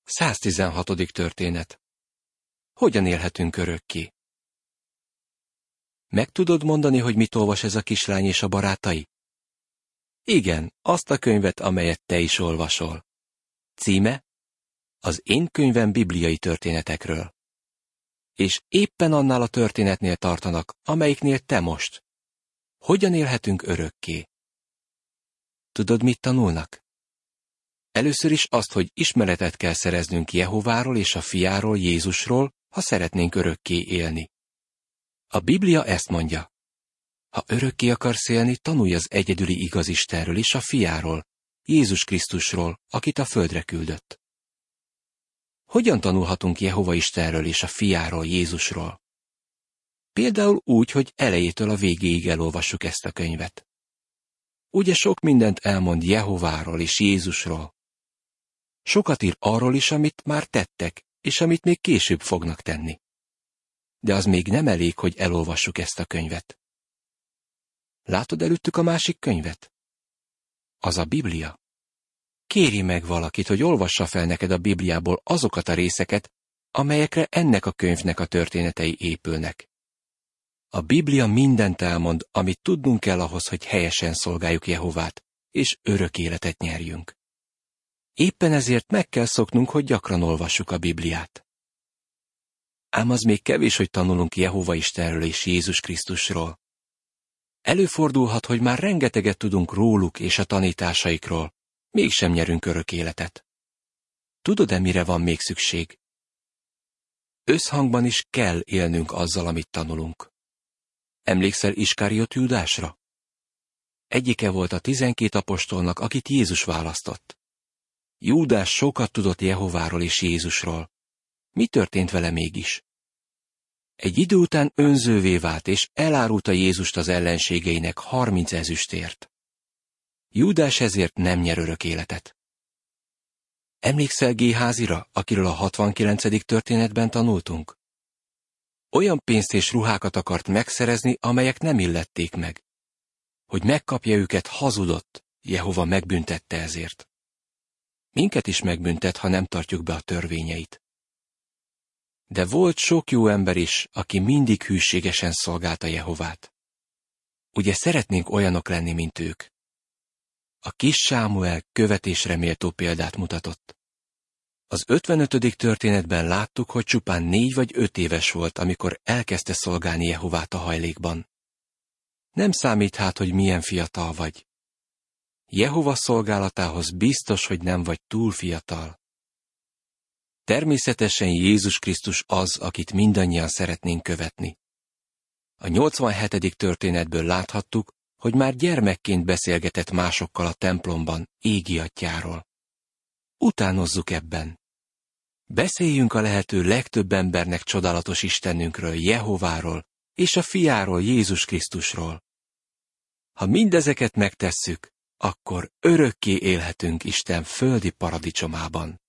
116. történet. Hogyan élhetünk örökké? Meg tudod mondani, hogy mit olvas ez a kislány és a barátai? Igen, azt a könyvet, amelyet te is olvasol. Címe? Az én könyvem bibliai történetekről. És éppen annál a történetnél tartanak, amelyiknél te most. Hogyan élhetünk örökké? Tudod, mit tanulnak? Először is azt, hogy ismeretet kell szereznünk Jehováról és a fiáról, Jézusról, ha szeretnénk örökké élni. A Biblia ezt mondja. Ha örökké akarsz élni, tanulj az egyedüli igaz Istenről és a fiáról, Jézus Krisztusról, akit a földre küldött. Hogyan tanulhatunk Jehova Istenről és a fiáról, Jézusról? Például úgy, hogy elejétől a végéig elolvassuk ezt a könyvet. Ugye sok mindent elmond Jehováról és Jézusról. Sokat ír arról is, amit már tettek, és amit még később fognak tenni. De az még nem elég, hogy elolvassuk ezt a könyvet. Látod előttük a másik könyvet? Az a Biblia. Kérj meg valakit, hogy olvassa fel neked a Bibliából azokat a részeket, amelyekre ennek a könyvnek a történetei épülnek. A Biblia mindent elmond, amit tudnunk kell ahhoz, hogy helyesen szolgáljuk Jehovát, és örök életet nyerjünk. Éppen ezért meg kell szoknunk, hogy gyakran olvassuk a Bibliát. Ám az még kevés, hogy tanulunk Jehova Istenről és Jézus Krisztusról. Előfordulhat, hogy már rengeteget tudunk róluk és a tanításaikról, mégsem nyerünk örök életet. Tudod-e, mire van még szükség? Összhangban is kell élnünk azzal, amit tanulunk. Emlékszel Iskariot Júdásra? Egyike volt a 12 apostolnak, akit Jézus választott. Júdás sokat tudott Jehováról és Jézusról. Mi történt vele mégis? Egy idő után önzővé vált, és elárulta Jézust az ellenségeinek 30 ezüstért. Júdás ezért nem nyer örök életet. Emlékszel Géházira, akiről a 69. történetben tanultunk? Olyan pénzt és ruhákat akart megszerezni, amelyek nem illették meg. Hogy megkapja őket, hazudott, Jehova megbüntette ezért. Minket is megbüntet, ha nem tartjuk be a törvényeit. De volt sok jó ember is, aki mindig hűségesen szolgálta Jehovát. Ugye szeretnénk olyanok lenni, mint ők? A kis Sámuel követésre méltó példát mutatott. Az 55. történetben láttuk, hogy csupán 4 vagy 5 éves volt, amikor elkezdte szolgálni Jehovát a hajlékban. Nem számít hát, hogy milyen fiatal vagy. Jehova szolgálatához biztos, hogy nem vagy túl fiatal. Természetesen Jézus Krisztus az, akit mindannyian szeretnénk követni. A 87. történetből láthattuk, hogy már gyermekként beszélgetett másokkal a templomban, égi atyjáról. Utánozzuk ebben. Beszéljünk a lehető legtöbb embernek csodálatos Istenünkről, Jehováról, és a fiáról, Jézus Krisztusról. Ha mindezeket megtesszük, akkor örökké élhetünk Isten földi paradicsomában.